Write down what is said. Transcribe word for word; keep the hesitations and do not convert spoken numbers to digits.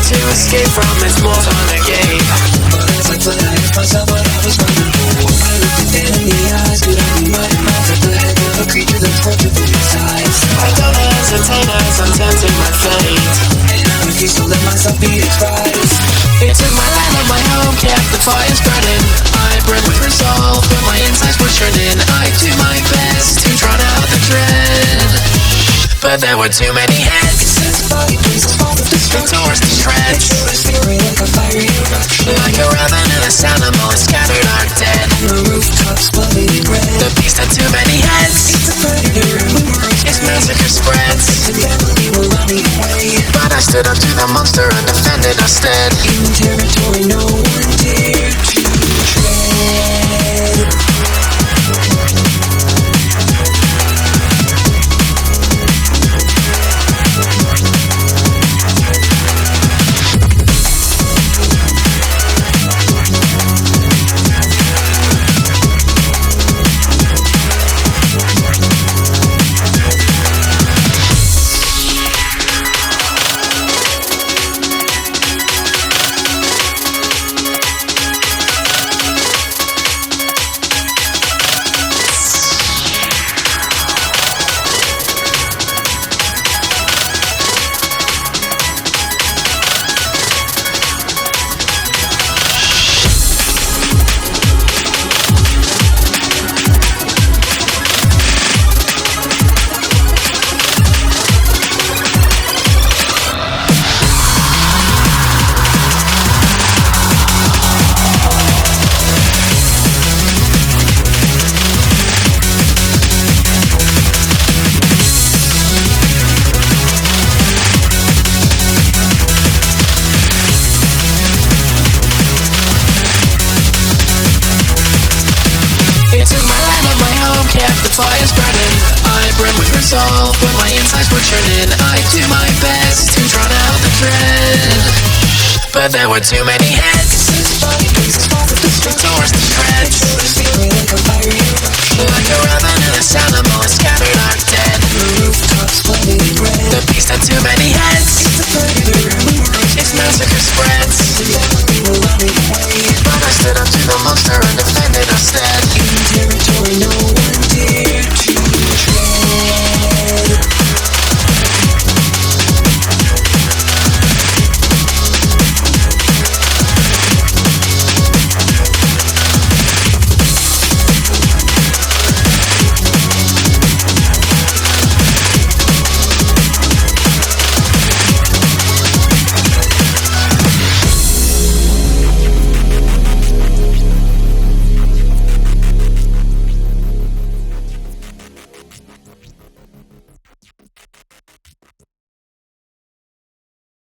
to escape from its walls on a game. But as I play, I asked myself what I was running for. I looked at dead in the eyes, could I be running off at the head of a creature that's tortured through its eyes? I don't hesitate as I'm tempting my fate, and I refuse to let myself be its prize. It took my land and my home, kept the fires burning. I burned with resolve, but my insides were churning. I do my best to drown out the dread, but there were too many heads. Body pieces fall with destruction. Towards the shreds. It's fury like a fiery eruption. Like a ravenous animal, it scattered our dead. The rooftops bloody red. The beast had too many heads. It's a predator who moves. Its massacre spreads. The family were running away, but I stood up to the monster and defended instead. in territory no one dared to tread. Kept the fires burning. I burned with resolve, but my insides were churning. I do my best to drown out the dread, but there were too many heads. Towards the shreds. Like a ravenous animal, it scattered our dead. The beast had too many heads. Its massacre spreads.